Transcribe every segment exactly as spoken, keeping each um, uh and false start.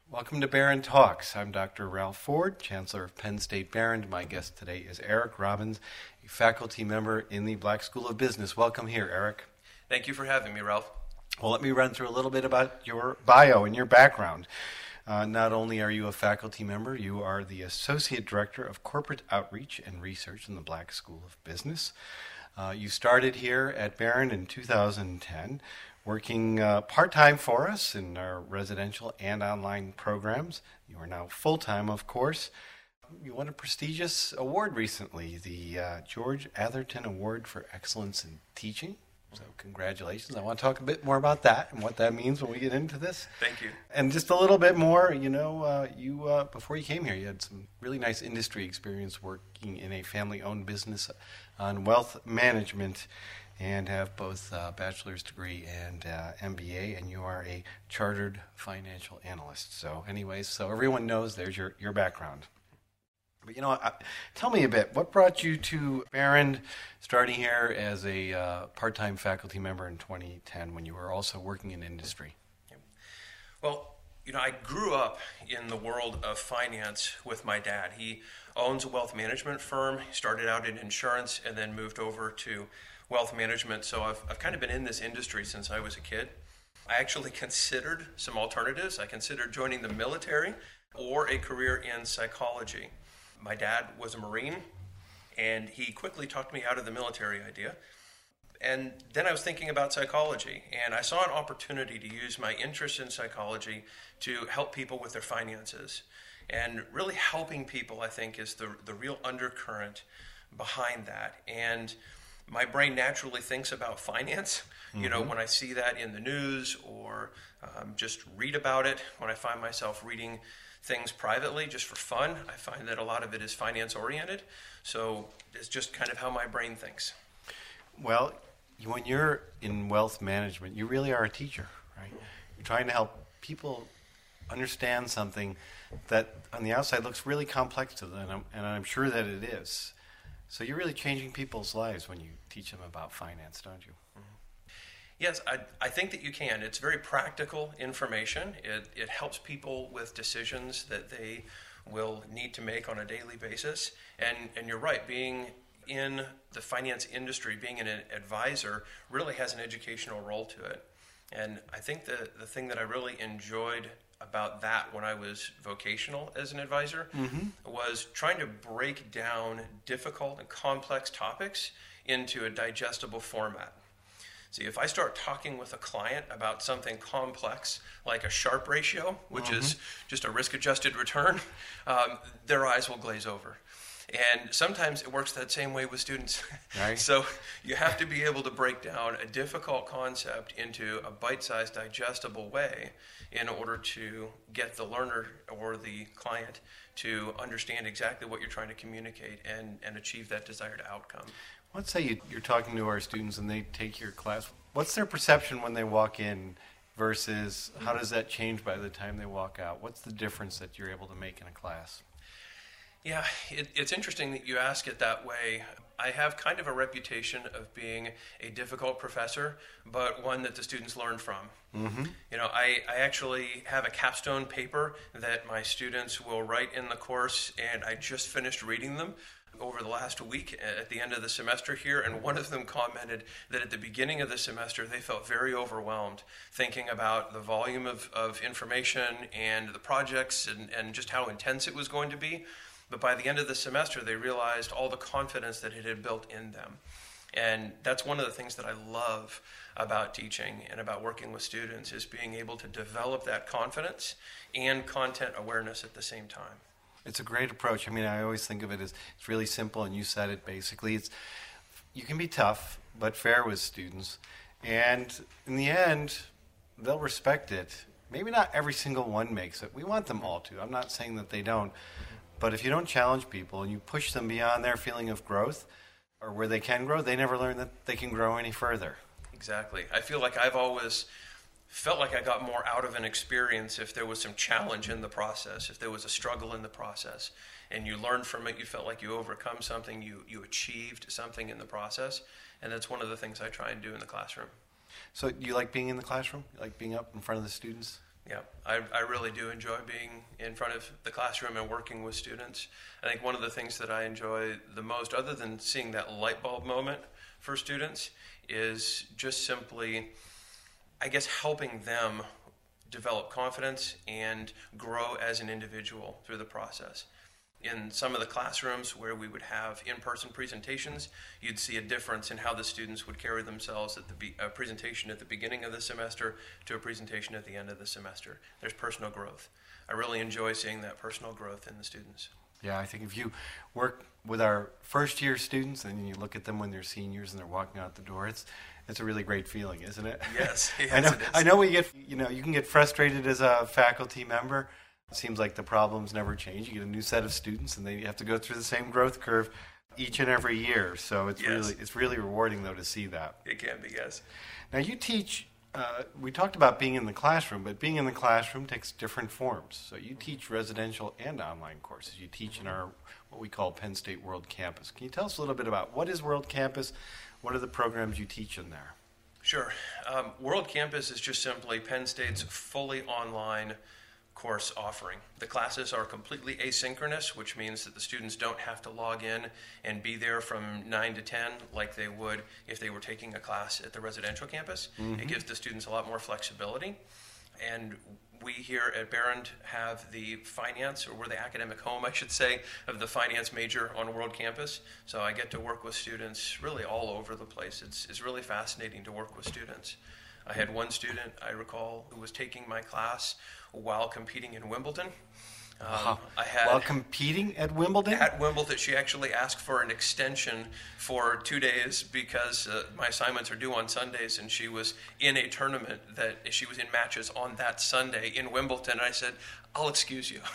Welcome to Barron Talks. I'm Doctor Ralph Ford, Chancellor of Penn State Barron. My guest today is Eric Robbins, a faculty member in the Black School of Business. Welcome here, Eric. Thank you for having me, Ralph. Well, let me run through a little bit about your bio and your background. Uh, not only are you a faculty member, you are the Associate Director of Corporate Outreach and Research in the Black School of Business. Uh, you started here at Barron in two thousand ten, working uh, part-time for us in our residential and online programs. You are now full-time, of course. You won a prestigious award recently, the uh, George Atherton Award for Excellence in Teaching. So congratulations. I want to talk a bit more about that and what that means when we get into this. Thank you. And just a little bit more, you know, uh, you uh, before you came here, you had some really nice industry experience working in a family-owned business on wealth management, and have both a bachelor's degree and uh, M B A, and you are a chartered financial analyst. So anyways, so everyone knows there's your, your background. But you know, I, tell me a bit, what brought you to Barron, starting here as a uh, part-time faculty member in twenty ten when you were also working in industry? Well, you know, I grew up in the world of finance with my dad. He owns a wealth management firm. He started out in insurance and then moved over to wealth management. So I've, I've kind of been in this industry since I was a kid. I actually considered some alternatives. I considered joining the military or a career in psychology. My dad was a Marine, and he quickly talked me out of the military idea. And then I was thinking about psychology, and I saw an opportunity to use my interest in psychology to help people with their finances. And really helping people, I think, is the, the real undercurrent behind that. And my brain naturally thinks about finance. Mm-hmm. You know, when I see that in the news or um, just read about it, when I find myself reading things privately just for fun, I find that a lot of it is finance oriented. So it's just kind of how my brain thinks. Well, when you're in wealth management, you really are a teacher, right? You're trying to help people understand something that on the outside looks really complex to them, and I'm, and I'm sure that it is. So you're really changing people's lives when you teach them about finance, don't you? Mm-hmm. Yes, I, I think that you can. It's very practical information. It, it helps people with decisions that they will need to make on a daily basis. And, and you're right, being in the finance industry, being an advisor really has an educational role to it. And I think the, the thing that I really enjoyed about that when I was vocational as an advisor mm-hmm. was trying to break down difficult and complex topics into a digestible format. See, if I start talking with a client about something complex like a Sharpe ratio, which mm-hmm. is just a risk-adjusted return, um, their eyes will glaze over. And sometimes it works that same way with students. Right. So you have to be able to break down a difficult concept into a bite-sized, digestible way in order to get the learner or the client to understand exactly what you're trying to communicate and, and achieve that desired outcome. Let's say you, you're talking to our students and they take your class. What's their perception when they walk in versus how does that change by the time they walk out? What's the difference that you're able to make in a class? Yeah, it, it's interesting that you ask it that way. I have kind of a reputation of being a difficult professor, but one that the students learn from. Mm-hmm. You know, I, I actually have a capstone paper that my students will write in the course, and I just finished reading them over the last week at the end of the semester here, and one of them commented that at the beginning of the semester they felt very overwhelmed thinking about the volume of, of information and the projects and, and just how intense it was going to be. But by the end of the semester, they realized all the confidence that it had built in them. And that's one of the things that I love about teaching and about working with students is being able to develop that confidence and content awareness at the same time. It's a great approach. I mean, I always think of it as it's really simple, and you said it basically. It's you can be tough, but fair with students. And in the end, they'll respect it. Maybe not every single one makes it. We want them all to. I'm not saying that they don't. But if you don't challenge people and you push them beyond their feeling of growth or where they can grow, they never learn that they can grow any further. Exactly. I feel like I've always felt like I got more out of an experience if there was some challenge in the process, if there was a struggle in the process, and you learned from it, you felt like you overcome something, you, you achieved something in the process, and that's one of the things I try and do in the classroom. So you like being in the classroom? You like being up in front of the students? Yeah, I, I really do enjoy being in front of the classroom and working with students. I think one of the things that I enjoy the most, other than seeing that light bulb moment for students, is just simply, I guess, helping them develop confidence and grow as an individual through the process. In some of the classrooms where we would have in-person presentations, you'd see a difference in how the students would carry themselves at the be- a presentation at the beginning of the semester to a presentation at the end of the semester. There's personal growth. I really enjoy seeing that personal growth in the students. Yeah, I think if you work with our first year students and you look at them when they're seniors and they're walking out the door, it's it's a really great feeling, isn't it? Yes, yes I know. It is. I know we get you know you can get frustrated as a faculty member. It seems like the problems never change. You get a new set of students, and they have to go through the same growth curve each and every year. So it's Yes. really it's really rewarding, though, to see that. It can be, yes. Now, you teach. Uh, we talked about being in the classroom, but being in the classroom takes different forms. So you teach residential and online courses. You teach in our what we call Penn State World Campus. Can you tell us a little bit about what is World Campus? What are the programs you teach in there? Sure. Um, World Campus is just simply Penn State's fully online course offering. The classes are completely asynchronous, which means that the students don't have to log in and be there from nine to ten like they would if they were taking a class at the residential campus. Mm-hmm. It gives the students a lot more flexibility. And we here at Behrend have the finance, or we're the academic home, I should say, of the finance major on World Campus. So I get to work with students really all over the place. It's, it's really fascinating to work with students. I had one student, I recall, who was taking my class while competing in Wimbledon. Um, uh-huh. I had while competing at Wimbledon? At Wimbledon, she actually asked for an extension for two days because uh, my assignments are due on Sundays, and she was in a tournament that she was in matches on that Sunday in Wimbledon. And I said, I'll excuse you.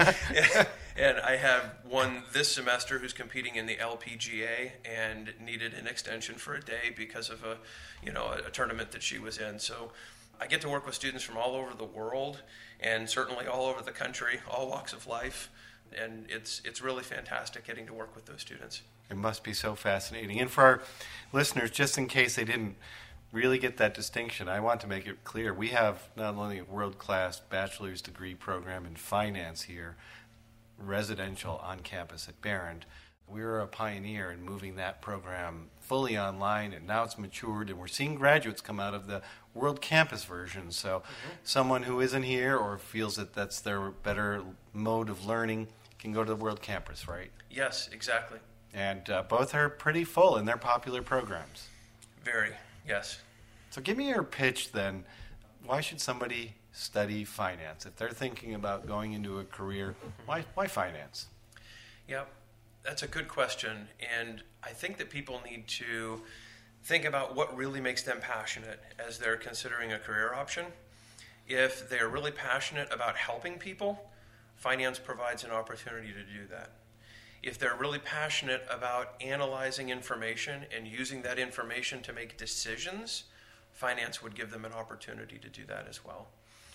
And I have one this semester who's competing in the L P G A and needed an extension for a day because of a, you know, a, a tournament that she was in. So I get to work with students from all over the world, and certainly all over the country, all walks of life, and it's it's really fantastic getting to work with those students. It must be so fascinating. And for our listeners, just in case they didn't really get that distinction, I want to make it clear. We have not only a world-class bachelor's degree program in finance here, residential on campus at Behrend. We were a pioneer in moving that program fully online, and now it's matured, and we're seeing graduates come out of the World Campus version. So mm-hmm. someone who isn't here or feels that that's their better mode of learning can go to the World Campus, right? Yes, exactly. And uh, both are pretty full, and they're popular programs. Very, yes. So give me your pitch then. Why should somebody study finance? If they're thinking about going into a career, why why finance? Yeah. That's a good question, and I think that people need to think about what really makes them passionate as they're considering a career option. If they're really passionate about helping people, finance provides an opportunity to do that. If they're really passionate about analyzing information and using that information to make decisions, finance would give them an opportunity to do that as well.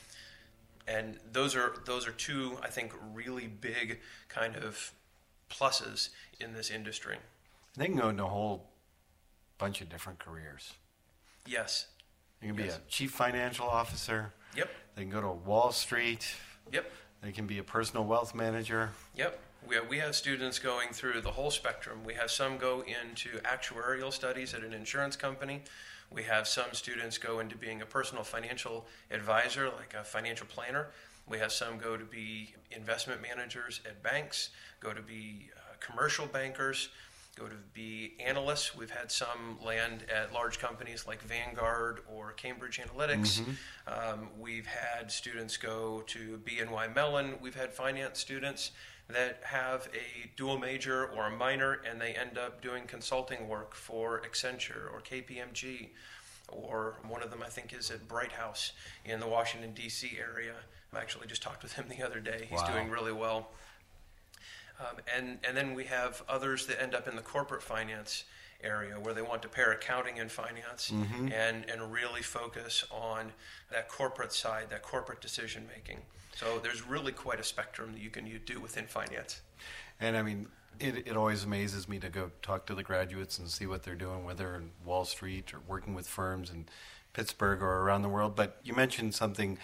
And those are those are two, I think, really big kind of pluses in this industry. They can go into a whole bunch of different careers. Yes. You can be yes. a chief financial officer. Yep. They can go to Wall Street. Yep. They can be a personal wealth manager. Yep. We have, we have students going through the whole spectrum. We have some go into actuarial studies at an insurance company. We have some students go into being a personal financial advisor, like a financial planner. We have some go to be investment managers at banks, go to be uh, commercial bankers, go to be analysts. We've had some land at large companies like Vanguard or Cambridge Analytics. Mm-hmm. Um, we've had students go to B N Y Mellon. We've had finance students that have a dual major or a minor, and they end up doing consulting work for Accenture or K P M G, or one of them I think is at Bright House in the Washington, D C area. I actually just talked with him the other day. He's wow. doing really well. Um, and, and then we have others that end up in the corporate finance area where they want to pair accounting and finance mm-hmm. and, and really focus on that corporate side, that corporate decision making. So there's really quite a spectrum that you can do within finance. And I mean, it, it always amazes me to go talk to the graduates and see what they're doing, whether in Wall Street or working with firms in Pittsburgh or around the world. But you mentioned something,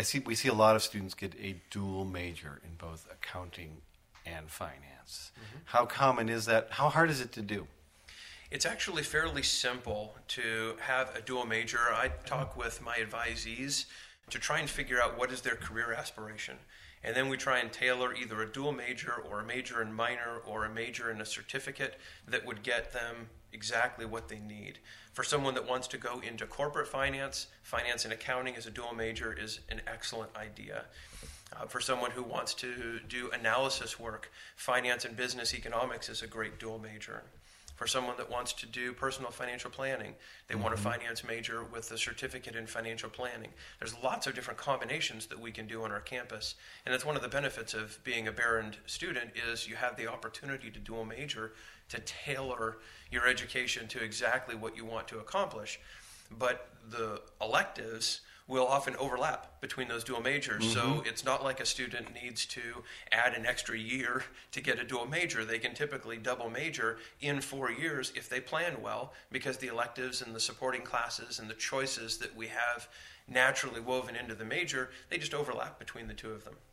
I see we see a lot of students get a dual major in both accounting and finance. Mm-hmm. How common is that? How hard is it to do? It's actually fairly simple to have a dual major. I talk with my advisees to try and figure out what is their career aspiration. And then we try and tailor either a dual major or a major in minor or a major in a certificate that would get them exactly what they need. For someone that wants to go into corporate finance, finance and accounting as a dual major is an excellent idea. Uh, for someone who wants to do analysis work, finance and business economics is a great dual major. For someone that wants to do personal financial planning, they mm-hmm. want a finance major with a certificate in financial planning. There's lots of different combinations that we can do on our campus. And that's one of the benefits of being a Behrend student is you have the opportunity to dual major, to tailor your education to exactly what you want to accomplish. But the electives will often overlap between those dual majors. Mm-hmm. So it's not like a student needs to add an extra year to get a dual major. They can typically double major in four years if they plan well, because the electives and the supporting classes and the choices that we have naturally woven into the major, they just overlap between the two of them.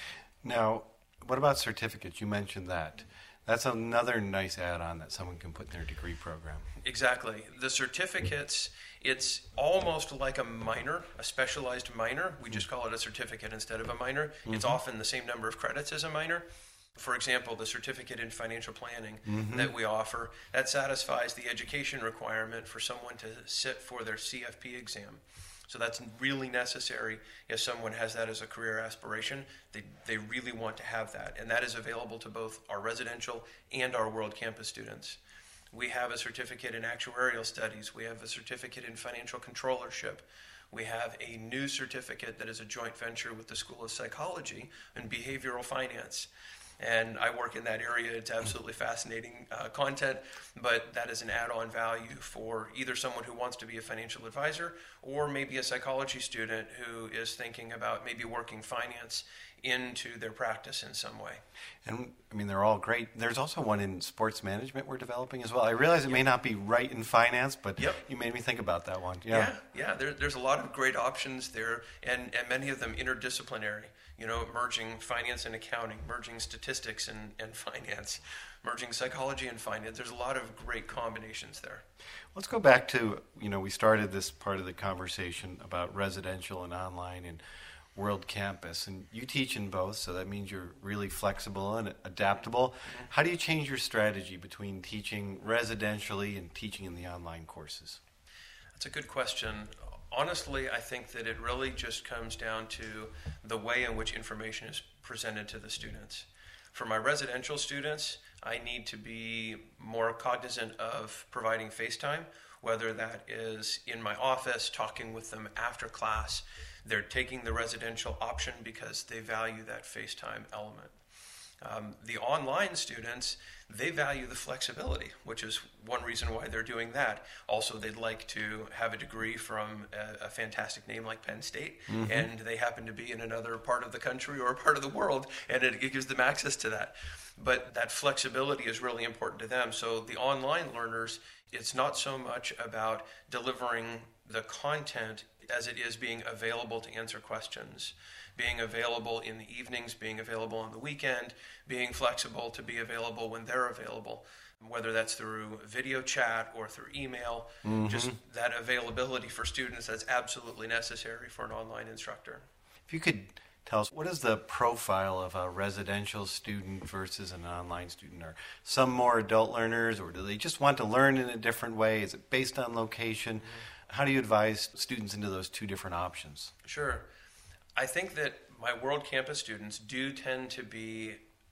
Now, what about certificates? You mentioned that. That's another nice add-on that someone can put in their degree program. Exactly. The certificates, it's almost like a minor, a specialized minor. We just call it a certificate instead of a minor. Mm-hmm. It's often the same number of credits as a minor. For example, the certificate in financial planning mm-hmm. that we offer, that satisfies the education requirement for someone to sit for their C F P exam. So that's really necessary if someone has that as a career aspiration. They they really want to have that. And that is available to both our residential and our World Campus students. We have a certificate in actuarial studies. We have a certificate in financial controllership. We have a new certificate that is a joint venture with the School of Psychology and Behavioral Finance. And I work in that area. It's absolutely fascinating uh, content, but that is an add-on value for either someone who wants to be a financial advisor or maybe a psychology student who is thinking about maybe working finance into their practice in some way. And I mean, they're all great. There's also one in sports management we're developing as well. I realize it yep. may not be right in finance, but yep. you made me think about that one. Yeah, yeah. yeah there, there's a lot of great options there, and, and many of them interdisciplinary. You know, merging finance and accounting, merging statistics and, and finance, merging psychology and finance. There's a lot of great combinations there. Let's go back to, you know, we started this part of the conversation about residential and online and World Campus, and you teach in both, so that means you're really flexible and adaptable. Mm-hmm. How do you change your strategy between teaching residentially and teaching in the online courses? That's a good question. Honestly, I think that it really just comes down to the way in which information is presented to the students. For my residential students, I need to be more cognizant of providing FaceTime, whether that is in my office, talking with them after class. They're taking the residential option because they value that FaceTime element. Um, the online students, they value the flexibility, which is one reason why they're doing that. Also, they'd like to have a degree from a, a fantastic name like Penn State, mm-hmm. and they happen to be in another part of the country or a part of the world, and it, it gives them access to that. But that flexibility is really important to them. So the online learners, it's not so much about delivering the content as it is being available to answer questions, being available in the evenings, being available on the weekend, being flexible to be available when they're available, whether that's through video chat or through email. Mm-hmm. Just that availability for students, that's absolutely necessary for an online instructor. If you could tell us, what is the profile of a residential student versus an online student? Are some more adult learners, or do they just want to learn in a different way? Is it based on location? Mm-hmm. How do you advise students into those two different options? Sure. I think that my World Campus students do tend to be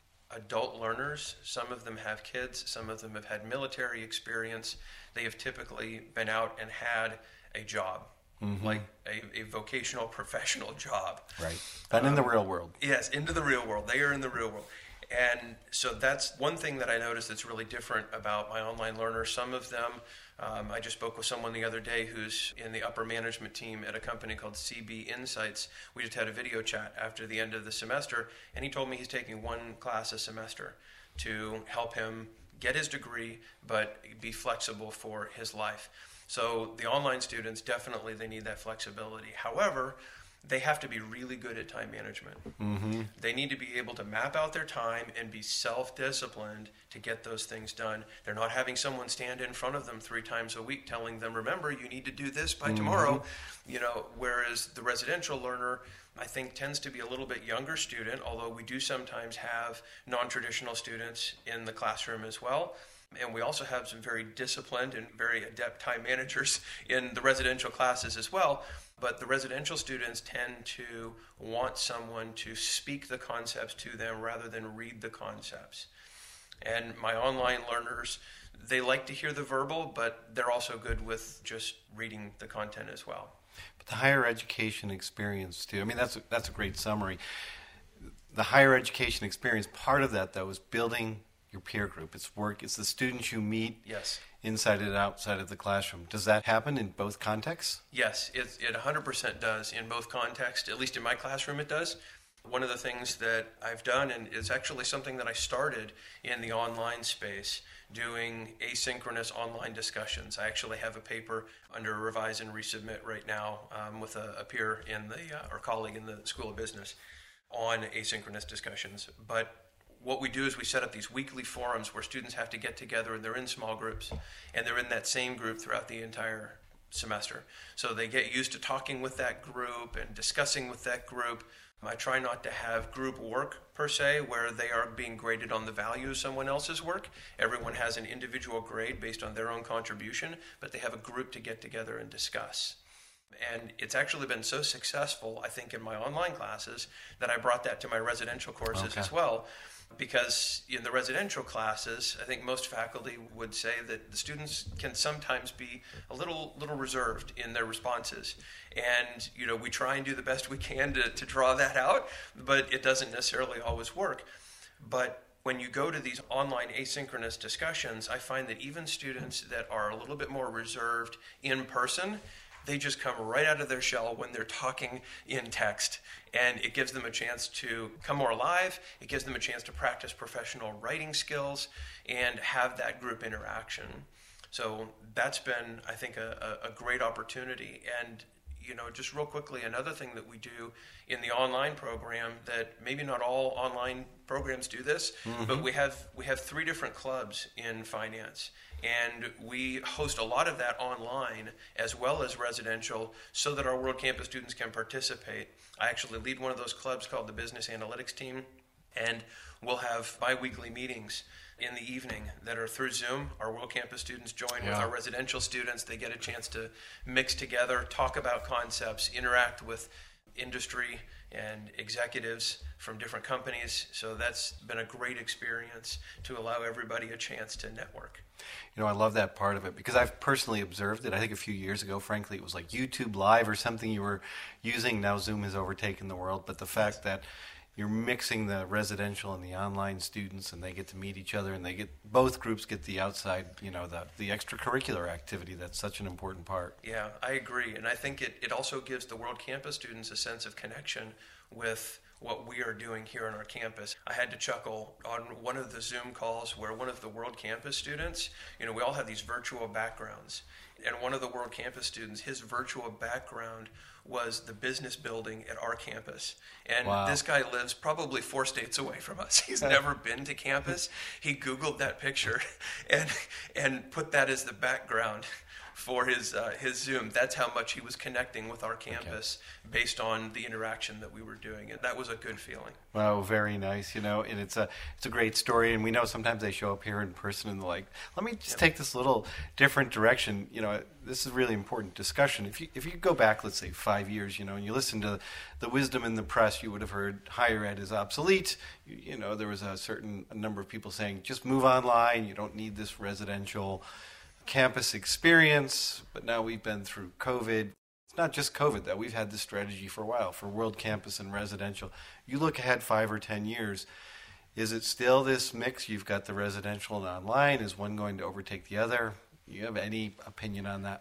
adult learners. Some of them have kids. Some of them have had military experience. They have typically been out and had a job, mm-hmm. like a, a vocational professional job. Right. But um, in the real world. Yes, into the real world. They are in the real world. And so that's one thing that I noticed that's really different about my online learners. Some of them, um, I just spoke with someone the other day who's in the upper management team at a company called C B Insights. We just had a video chat after the end of the semester, and he told me he's taking one class a semester to help him get his degree, but be flexible for his life. So the online students, definitely they need that flexibility. However, they have to be really good at time management. Mm-hmm. They need to be able to map out their time and be self-disciplined to get those things done. They're not having someone stand in front of them three times a week telling them, remember, you need to do this by Mm-hmm. tomorrow. You know, whereas the residential learner, I think, tends to be a little bit younger student, although we do sometimes have non-traditional students in the classroom as well. And we also have some very disciplined and very adept time managers in the residential classes as well. But the residential students tend to want someone to speak the concepts to them rather than read the concepts. And my online learners, they like to hear the verbal, but they're also good with just reading the content as well. But the higher education experience too, I mean, that's a, that's a great summary. The higher education experience, part of that though is building your peer group. It's work, it's the students you meet. Yes. Inside and outside of the classroom. Does that happen in both contexts? Yes, it, it one hundred percent does in both contexts. At least in my classroom it does. One of the things that I've done, and it's actually something that I started in the online space, doing asynchronous online discussions. I actually have a paper under revise and resubmit right now um, with a, a peer in the, uh, or colleague in the School of Business on asynchronous discussions. But what we do is we set up these weekly forums where students have to get together, and they're in small groups, and they're in that same group throughout the entire semester. So they get used to talking with that group and discussing with that group. I try not to have group work per se, where they are being graded on the value of someone else's work. Everyone has an individual grade based on their own contribution, but they have a group to get together and discuss. And it's actually been so successful, I think, in my online classes that I brought that to my residential courses Okay. as well. Because in the residential classes, I think most faculty would say that the students can sometimes be a little little reserved in their responses. And, you know, we try and do the best we can to, to draw that out, but it doesn't necessarily always work. But when you go to these online asynchronous discussions, I find that even students that are a little bit more reserved in person, they just come right out of their shell when they're talking in text. And it gives them a chance to come more alive. It gives them a chance to practice professional writing skills and have that group interaction. So that's been, I think, a, a great opportunity. And, you know, just real quickly, another thing that we do in the online program that maybe not all online programs do this, mm-hmm. but we have we have three different clubs in finance. And we host a lot of that online as well as residential so that our World Campus students can participate. I actually lead one of those clubs called the Business Analytics Team, and we'll have bi-weekly meetings in the evening that are through Zoom. Our World Campus students join Yeah. with our residential students. They get a chance to mix together, talk about concepts, interact with industry and executives from different companies. So that's been a great experience to allow everybody a chance to network. You know, I love that part of it because I've personally observed it. I think a few years ago, frankly, it was like YouTube Live or something you were using. Now Zoom has overtaken the world. But the fact that you're mixing the residential and the online students, and they get to meet each other, and they get both groups get the outside, you know, the the extracurricular activity. That's such an important part. Yeah, I agree. And I think it, it also gives the World Campus students a sense of connection with what we are doing here on our campus. I had to chuckle on one of the Zoom calls where one of the World Campus students, you know, we all have these virtual backgrounds. And one of the World Campus students, his virtual background was the business building at our campus. And Wow. this guy lives probably four states away from us. He's never been to campus. He Googled that picture and and put that as the background for his uh, his Zoom. That's how much he was connecting with our campus okay. based on the interaction that we were doing. And that was a good feeling. Wow, very nice. You know, and it's a it's a great story. And we know sometimes they show up here in person and they're like, let me just yep. take this little different direction. You know, this is really important discussion. If you if you go back, let's say five years, you know, and you listen to the wisdom in the press, you would have heard higher ed is obsolete. You, you know, there was a certain number of people saying just move online. You don't need this residential campus experience, but now we've been through COVID. It's not just COVID, though. We've had this strategy for a while for World Campus and residential. You look ahead five or ten years, is it still this mix? You've got the residential and online. Is one going to overtake the other? You have any opinion on that?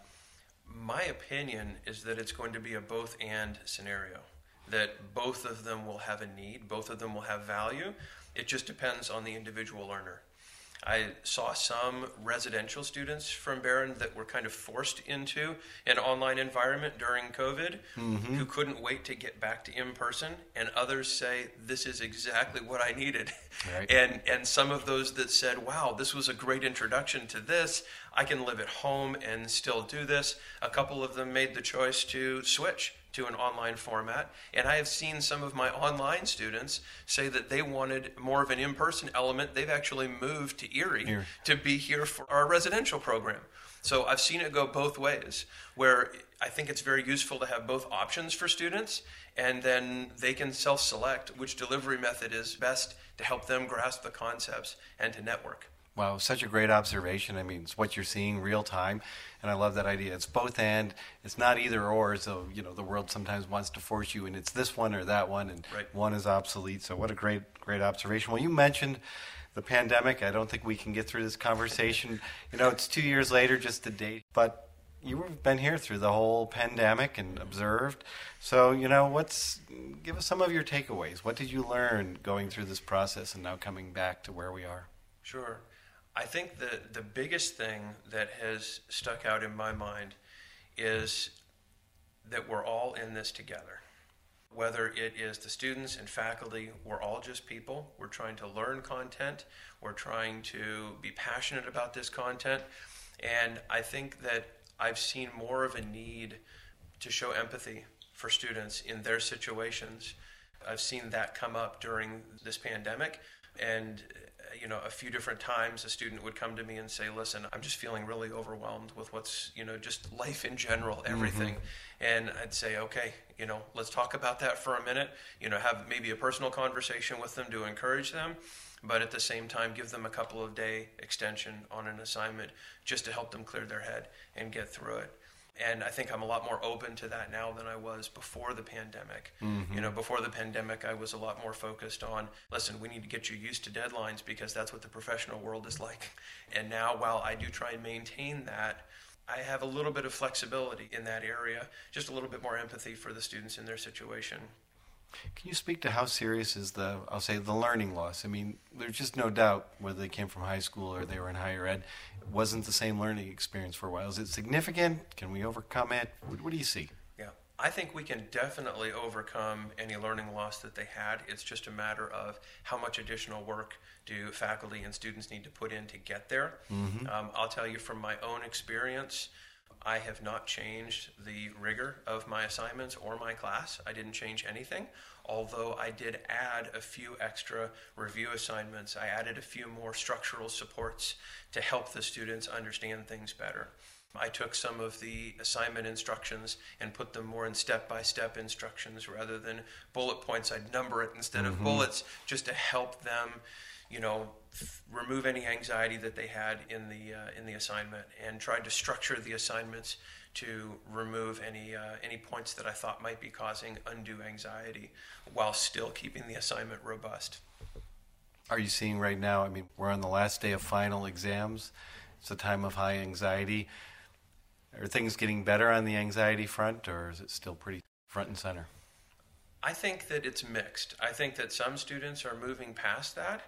My opinion is that it's going to be a both and scenario, that both of them will have a need, both of them will have value. It just depends on the individual learner. I saw some residential students from Barron that were kind of forced into an online environment during COVID, mm-hmm. who couldn't wait to get back to in-person, and others say, this is exactly what I needed. Right. And and some of those that said, wow, this was a great introduction to this. I can live at home and still do this. A couple of them made the choice to switch to an online format. And I have seen some of my online students say that they wanted more of an in-person element. They've actually moved to Erie here to be here for our residential program. So I've seen it go both ways, where I think it's very useful to have both options for students, and then they can self-select which delivery method is best to help them grasp the concepts and to network. Wow, such a great observation. I mean, it's what you're seeing real time, and I love that idea. It's both and. It's not either or. So, you know, the world sometimes wants to force you, and it's this one or that one, and right. one is obsolete. So what a great, great observation. Well, you mentioned the pandemic. I don't think we can get through this conversation. You know, it's two years later, just a date, but you've been here through the whole pandemic and observed. So, you know, what's, give us some of your takeaways. What did you learn going through this process and now coming back to where we are? Sure. I think the, the biggest thing that has stuck out in my mind is that we're all in this together. Whether it is the students and faculty, we're all just people. We're trying to learn content. We're trying to be passionate about this content. And I think that I've seen more of a need to show empathy for students in their situations. I've seen that come up during this pandemic. And you know, a few different times a student would come to me and say, listen, I'm just feeling really overwhelmed with what's, you know, just life in general, everything. Mm-hmm. And I'd say, okay, you know, let's talk about that for a minute, you know, have maybe a personal conversation with them to encourage them, but at the same time, give them a couple of day extension on an assignment just to help them clear their head and get through it. And I think I'm a lot more open to that now than I was before the pandemic. Mm-hmm. You know, before the pandemic, I was a lot more focused on, listen, we need to get you used to deadlines because that's what the professional world is like. And now, while I do try and maintain that, I have a little bit of flexibility in that area, just a little bit more empathy for the students in their situation. Can you speak to how serious is the, I'll say, the learning loss? I mean, there's just no doubt whether they came from high school or they were in higher ed, it wasn't the same learning experience for a while. Is it significant? Can we overcome it? What, what do you see? Yeah, I think we can definitely overcome any learning loss that they had. It's just a matter of how much additional work do faculty and students need to put in to get there. Mm-hmm. Um, I'll tell you from my own experience, I have not changed the rigor of my assignments or my class. I didn't change anything, although I did add a few extra review assignments. I added a few more structural supports to help the students understand things better. I took some of the assignment instructions and put them more in step-by-step instructions rather than bullet points. I'd number it instead mm-hmm. of bullets just to help them, you know, f- remove any anxiety that they had in the uh, in the assignment, and tried to structure the assignments to remove any uh, any points that I thought might be causing undue anxiety while still keeping the assignment robust. Are you seeing right now, I mean, we're on the last day of final exams. It's a time of high anxiety. Are things getting better on the anxiety front, or is it still pretty front and center? I think that it's mixed. I think that some students are moving past that,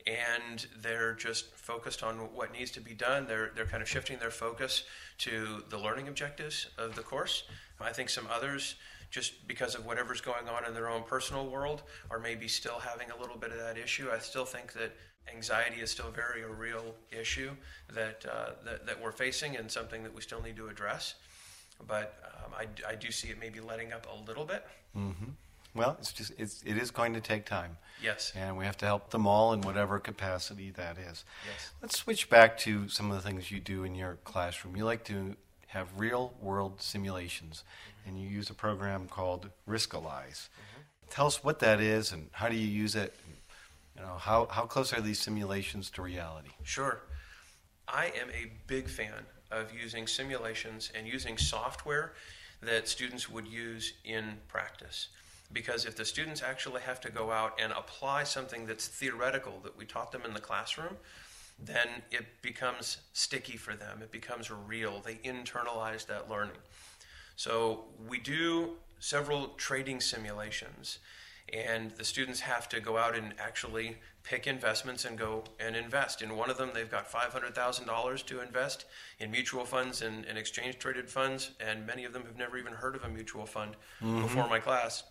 and they're just focused on what needs to be done. They're they're kind of shifting their focus to the learning objectives of the course. I think some others, just because of whatever's going on in their own personal world, are maybe still having a little bit of that issue. I still think that anxiety is still very a real issue that uh, that, that we're facing, and something that we still need to address. But um, I, I do see it maybe letting up a little bit. Mm-hmm. Well, it's just it's, it is going to take time. Yes. And we have to help them all in whatever capacity that is. Yes. Let's switch back to some of the things you do in your classroom. You like to have real-world simulations, mm-hmm. and you use a program called Riskalyze. Mm-hmm. Tell us what that is and how do you use it? You know, how, how close are these simulations to reality? Sure. I am a big fan of using simulations and using software that students would use in practice. Because if the students actually have to go out and apply something that's theoretical that we taught them in the classroom, then it becomes sticky for them. It becomes real. They internalize that learning. So we do several trading simulations. And the students have to go out and actually pick investments and go and invest. In one of them, they've got five hundred thousand dollars to invest in mutual funds and, and exchange-traded funds, and many of them have never even heard of a mutual fund mm-hmm. before my class.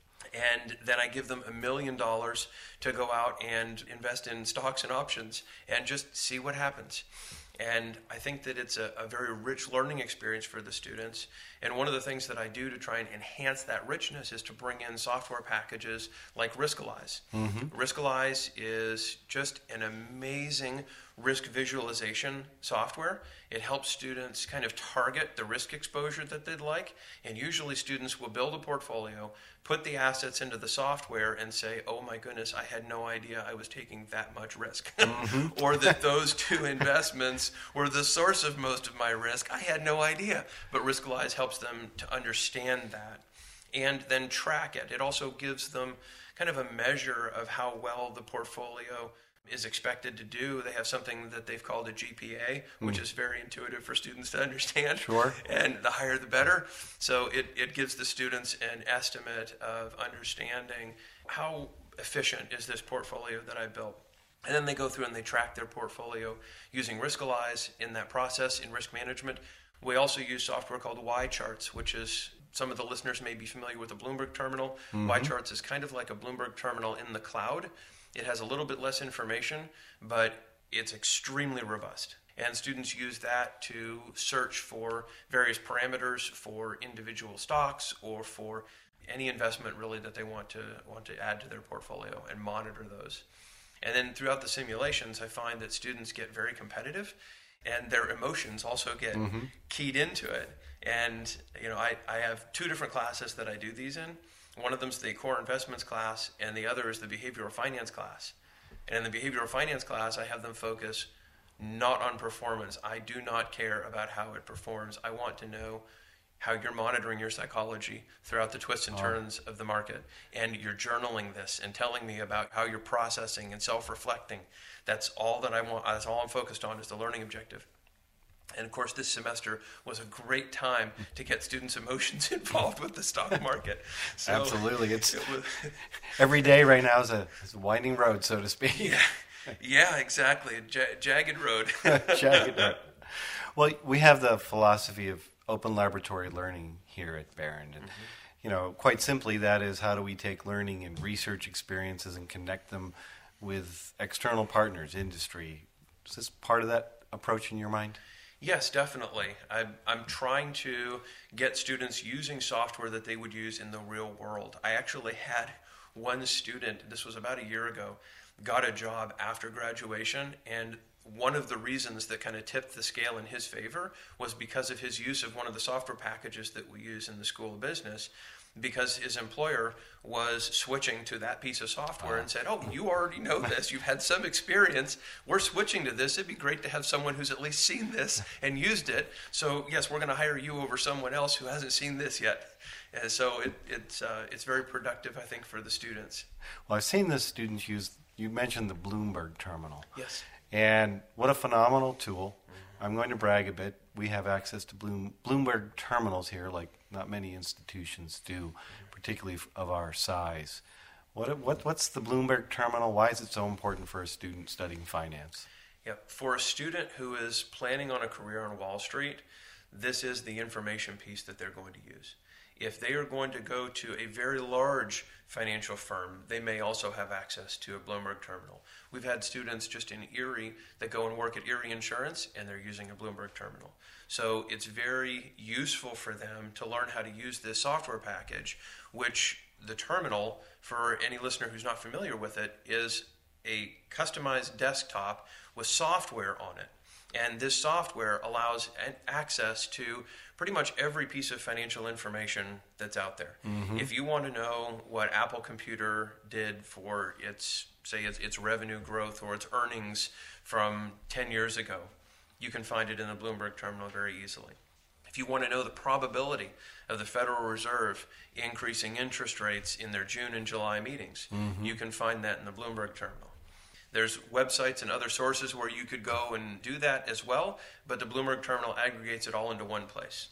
And then I give them a million dollars to go out and invest in stocks and options and just see what happens. And I think that it's a, a very rich learning experience for the students. And one of the things that I do to try and enhance that richness is to bring in software packages like Riskalyze. Mm-hmm. Riskalyze is just an amazing risk visualization software. It helps students kind of target the risk exposure that they'd like. And usually students will build a portfolio, put the assets into the software and say, oh my goodness, I had no idea I was taking that much risk. Mm-hmm. Or that those two investments were the source of most of my risk. I had no idea. But Riskalyze helps them to understand that and then track it. It also gives them kind of a measure of how well the portfolio is expected to do. They have something that they've called a G P A, which mm. is very intuitive for students to understand. Sure. And the higher the better. So it, it gives the students an estimate of understanding how efficient is this portfolio that I built. And then they go through and they track their portfolio using Riskalyze in that process in risk management. We also use software called Y-Charts, which is, some of the listeners may be familiar with the Bloomberg terminal. Mm-hmm. Y-Charts is kind of like a Bloomberg terminal in the cloud. It has a little bit less information, but it's extremely robust. And students use that to search for various parameters for individual stocks or for any investment really that they want to want to add to their portfolio and monitor those. And then throughout the simulations, I find that students get very competitive and their emotions also get mm-hmm. keyed into it. And you know, I, I have two different classes that I do these in. One of them is the core investments class, and the other is the behavioral finance class. And in the behavioral finance class, I have them focus not on performance. I do not care about how it performs. I want to know how you're monitoring your psychology throughout the twists and turns oh. of the market. And you're journaling this and telling me about how you're processing and self-reflecting. That's all that I want. That's all I'm focused on is the learning objective. And of course, this semester was a great time to get students' emotions involved with the stock market. So absolutely. It's it was, every day right now is a, is a winding road, so to speak. Yeah, yeah exactly. A ja- jagged road. Jagged road. Well, we have the philosophy of open laboratory learning here at Barron. And, mm-hmm. you know, quite simply, that is how do we take learning and research experiences and connect them with external partners, industry. Is this part of that approach in your mind? Yes, definitely. I'm, I'm trying to get students using software that they would use in the real world. I actually had one student, this was about a year ago, got a job after graduation, and one of the reasons that kind of tipped the scale in his favor was because of his use of one of the software packages that we use in the School of Business, because his employer was switching to that piece of software and said, oh, you already know this. You've had some experience. We're switching to this. It'd be great to have someone who's at least seen this and used it. So, yes, we're going to hire you over someone else who hasn't seen this yet. And so it, it's, uh, it's very productive, I think, for the students. Well, I've seen the students use, you mentioned the Bloomberg terminal. Yes. And what a phenomenal tool. I'm going to brag a bit. We have access to Bloom, Bloomberg terminals here, like not many institutions do, particularly of our size. What, what what's the Bloomberg terminal? Why is it so important for a student studying finance? Yeah, for a student who is planning on a career on Wall Street, this is the information piece that they're going to use. If they are going to go to a very large financial firm, they may also have access to a Bloomberg terminal. We've had students just in Erie that go and work at Erie Insurance, and they're using a Bloomberg terminal. So it's very useful for them to learn how to use this software package, which the terminal, for any listener who's not familiar with it, is a customized desktop with software on it. And this software allows access to pretty much every piece of financial information that's out there. Mm-hmm. If you want to know what Apple Computer did for its, say, its, its revenue growth or its earnings from ten years ago, you can find it in the Bloomberg terminal very easily. If you want to know the probability of the Federal Reserve increasing interest rates in their June and July meetings, mm-hmm. you can find that in the Bloomberg terminal. There's websites and other sources where you could go and do that as well, but the Bloomberg terminal aggregates it all into one place.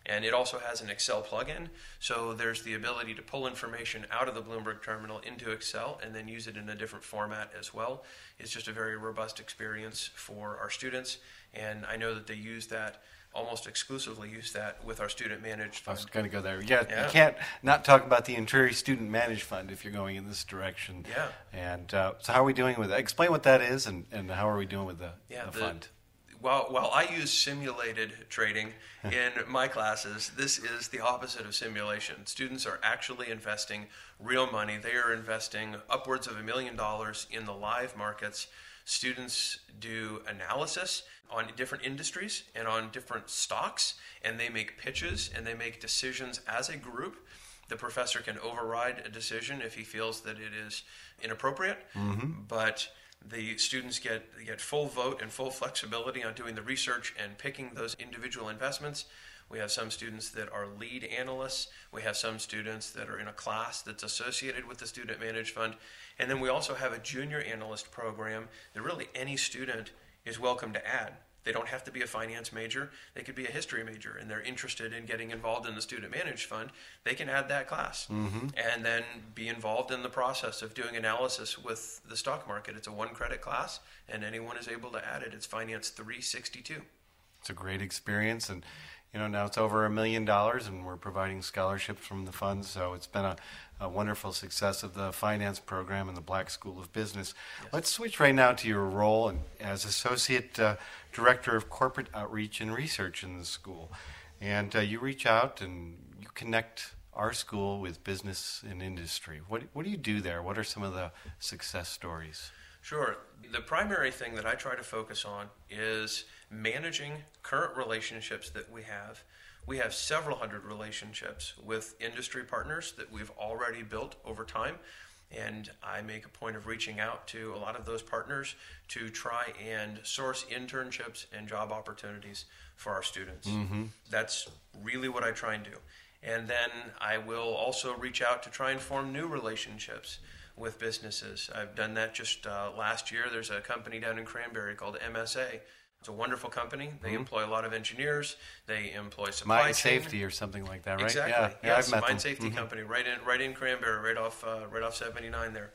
And it also has an Excel plugin, so there's the ability to pull information out of the Bloomberg terminal into Excel and then use it in a different format as well. It's just a very robust experience for our students, and I know that they use that, almost exclusively use that with our student managed I fund. was going to go there. Yeah, Yeah. you can't not talk about the Interi Student Managed Fund if you're going in this direction. Yeah. And uh, so how are we doing with that? Explain what that is and, and how are we doing with the, Yeah, the the- fund? While, while I use simulated trading in my classes, this is the opposite of simulation. Students are actually investing real money. They are investing upwards of a million dollars in the live markets. Students do analysis on different industries and on different stocks, and they make pitches and they make decisions as a group. The professor can override a decision if he feels that it is inappropriate, Mm-hmm. but the students get get full vote and full flexibility on doing the research and picking those individual investments. We have some students that are lead analysts. We have some students that are in a class that's associated with the Student Managed Fund. And then we also have a junior analyst program that really any student is welcome to add. They don't have to be a finance major. They could be a history major, and they're interested in getting involved in the Student Managed Fund. They can add that class Mm-hmm. and then be involved in the process of doing analysis with the stock market. It's a one credit class, and anyone is able to add it. It's Finance three sixty-two. It's a great experience, and you know now it's over a million dollars, and we're providing scholarships from the fund. So it's been a, a wonderful success of the finance program in the Black School of Business. Yes. Let's switch right now to your role in, as associate uh, director of corporate outreach and research in the school, and uh, you reach out and you connect our school with business and industry. What what do you do there? What are some of the success stories? Sure. The primary thing that I try to focus on is managing current relationships that we have. We have several hundred relationships with industry partners that we've already built over time, and I make a point of reaching out to a lot of those partners to try and source internships and job opportunities for our students. Mm-hmm. That's really what I try and do. And then I will also reach out to try and form new relationships with businesses. I've done that just uh, last year. There's a company down in Cranberry called M S A. It's a wonderful company. They Mm-hmm. employ a lot of engineers. They employ supply Mine chain. Safety or something like that, right? Exactly. Yeah, yeah, Yes, I've met Mine them. Safety Mhm. Company, right in right in Cranberry, right off uh, right off seventy-nine there.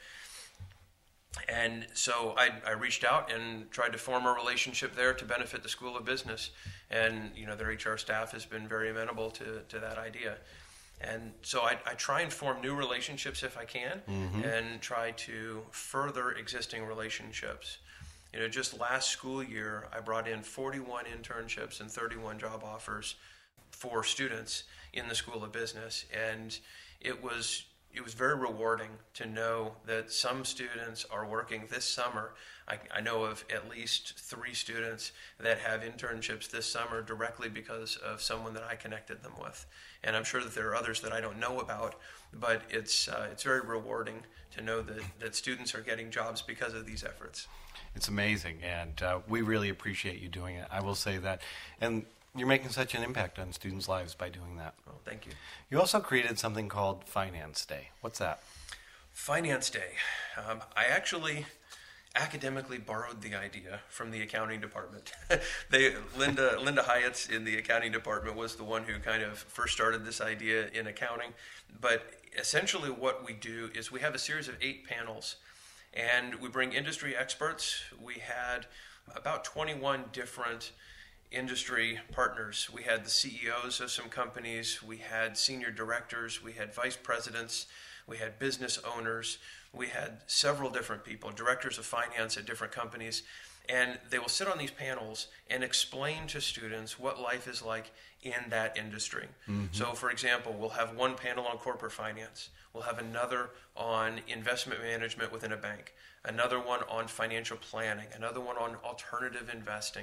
And so I, I reached out and tried to form a relationship there to benefit the School of Business. And you know their H R staff has been very amenable to, to that idea. And so I, I try and form new relationships if I can, Mhm. and try to further existing relationships. You know, just last school year, I brought in forty-one internships and thirty-one job offers for students in the School of Business, and it was it was very rewarding to know that some students are working this summer. I, I know of at least three students that have internships this summer directly because of someone that I connected them with, and I'm sure that there are others that I don't know about. But it's uh, it's very rewarding to know that that students are getting jobs because of these efforts. It's amazing, and uh, we really appreciate you doing it. I will say that. And you're making such an impact on students' lives by doing that. Well, thank you. You also created something called Finance Day. What's that? Finance Day. Um, I actually academically borrowed the idea from the accounting department. they, Linda Linda Hyatt's in the accounting department was the one who kind of first started this idea in accounting. But essentially what we do is we have a series of eight panels, and we bring industry experts. We had about twenty-one different industry partners. We had the C E Os of some companies, we had senior directors, we had vice presidents, we had business owners, we had several different people, directors of finance at different companies, and they will sit on these panels and explain to students what life is like in that industry. Mm-hmm. So, for example, we'll have one panel on corporate finance, we'll have another on investment management within a bank, another one on financial planning, another one on alternative investing.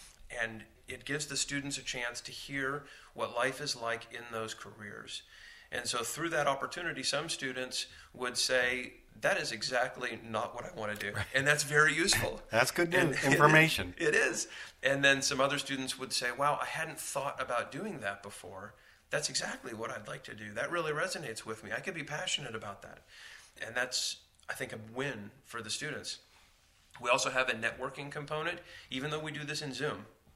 And it gives the students a chance to hear what life is like in those careers. And so through that opportunity, some students would say, that is exactly not what I want to do. And that's very useful. That's good And news, information. It is, it is. And then some other students would say, wow, I hadn't thought about doing that before. That's exactly what I'd like to do. That really resonates with me. I could be passionate about that. And that's, I think, a win for the students. We also have a networking component, even though we do this in Zoom.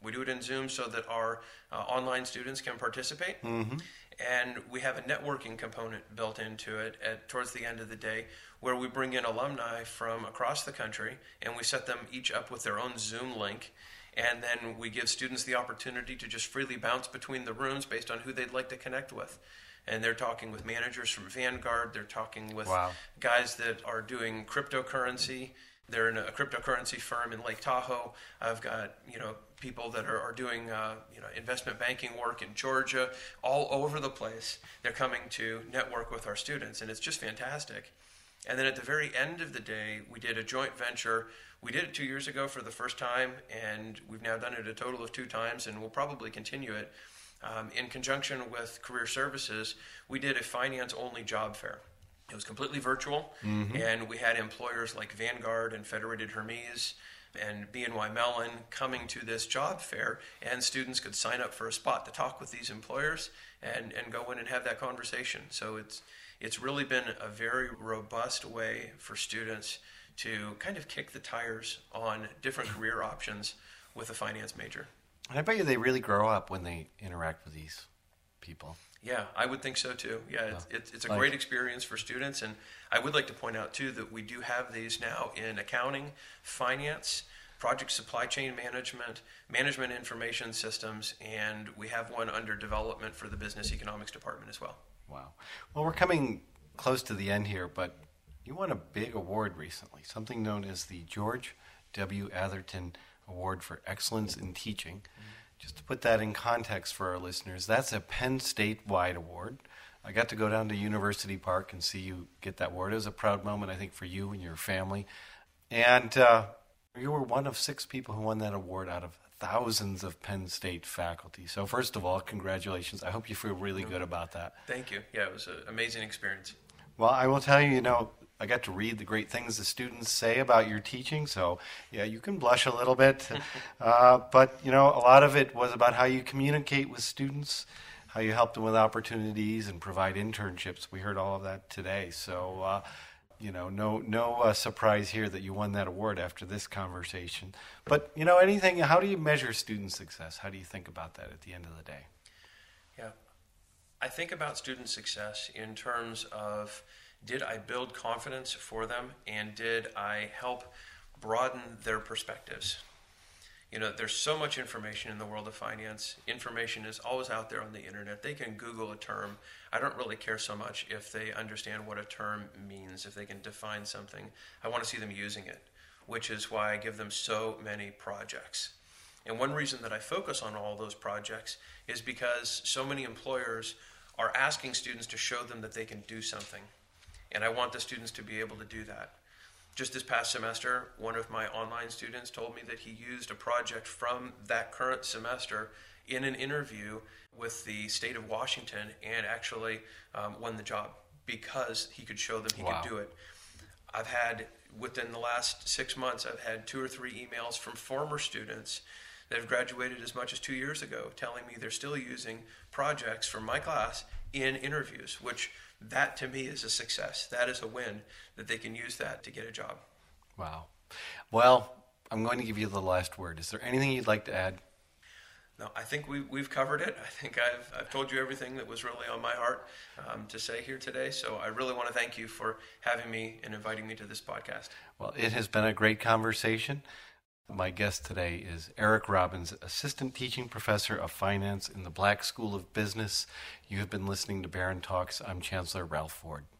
We do it in Zoom so that our uh, online students can participate. Mm-hmm. And we have a networking component built into it at towards the end of the day, where we bring in alumni from across the country, and we set them each up with their own Zoom link. And then we give students the opportunity to just freely bounce between the rooms based on who they'd like to connect with. And they're talking with managers from Vanguard. They're talking with wow. guys that are doing cryptocurrency. They're in a cryptocurrency firm in Lake Tahoe. I've got, you know, people that are, are doing, uh, you know, investment banking work in Georgia, all over the place. They're coming to network with our students, and it's just fantastic. And then at the very end of the day, we did a joint venture. We did it two years ago for the first time, and we've now done it a total of two times, and we'll probably continue it. Um, in conjunction with Career Services, we did a finance-only job fair. It was completely virtual, mm-hmm. and we had employers like Vanguard and Federated Hermes and B N Y Mellon coming to this job fair, and students could sign up for a spot to talk with these employers and, and go in and have that conversation. So it's it's really been a very robust way for students to kind of kick the tires on different career options with a finance major. And I bet you they really grow up when they interact with these people. Yeah, I would think so too. Yeah, it's, it's, it's a Like- great experience for students. And I would like to point out too that we do have these now in accounting, finance, project supply chain management, management information systems, and we have one under development for the business economics department as well. Wow. Well, we're coming close to the end here, but you won a big award recently, something known as the George W. Atherton Award for Excellence in Teaching. Mm-hmm. Just to put that in context for our listeners, that's a Penn State-wide award. I got to go down to University Park and see you get that award. It was a proud moment, I think, for you and your family. And uh, you were one of six people who won that award out of thousands of Penn State faculty. So first of all, congratulations. I hope you feel really good about that. Thank you. Yeah, it was an amazing experience. Well, I will tell you, you know, I got to read the great things the students say about your teaching, so yeah, you can blush a little bit. uh, but, you know, a lot of it was about how you communicate with students, how you help them with opportunities and provide internships. We heard all of that today. So, uh, you know, no no uh, surprise here that you won that award after this conversation. But, you know, anything, how do you measure student success? How do you think about that at the end of the day? Yeah. I think about student success in terms of, did I build confidence for them, and did I help broaden their perspectives? You know, there's so much information in the world of finance. Information is always out there on the internet. They can Google a term. I don't really care so much if they understand what a term means, if they can define something. I want to see them using it, which is why I give them so many projects. And one reason that I focus on all those projects is because so many employers are asking students to show them that they can do something. And I want the students to be able to do that. Just this past semester, one of my online students told me that he used a project from that current semester in an interview with the state of Washington and actually um, won the job because he could show them he Wow. could do it. I've had, within the last six months, I've had two or three emails from former students that have graduated as much as two years ago telling me they're still using projects from my class in interviews, which that to me is a success. That is a win, that they can use that to get a job. Wow. Well, I'm going to give you the last word. Is there anything you'd like to add? No, I think we, we've covered it. I think I've, I've told you everything that was really on my heart um, to say here today. So I really want to thank you for having me and inviting me to this podcast. Well, it has been a great conversation. My guest today is Eric Robbins, Assistant Teaching Professor of Finance in the Black School of Business. You have been listening to Barron Talks. I'm Chancellor Ralph Ford.